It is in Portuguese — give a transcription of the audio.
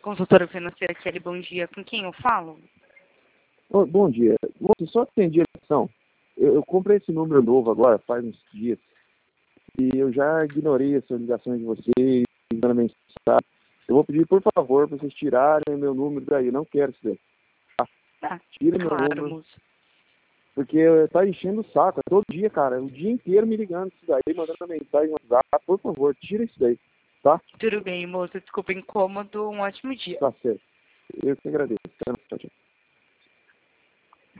Consultora financeira Kelly, bom dia. Com quem eu falo? Bom dia. Moço, só atendi a ligação. Eu comprei esse número novo agora, faz uns dias, e eu já ignorei essa ligação de vocês, mandando mensagem. Eu vou pedir, por favor, para vocês tirarem o meu número daí. Eu não quero isso daí. Tá, Tira meu claro, número, moço. porque tá enchendo o saco. Todo dia, cara, o dia inteiro me ligando isso daí, mandando mensagem no WhatsApp. Por favor, tira isso daí, tá? Tudo bem, moço. Desculpa o incômodo. Um ótimo dia. Tá certo. Eu que agradeço. Tchau, tchau.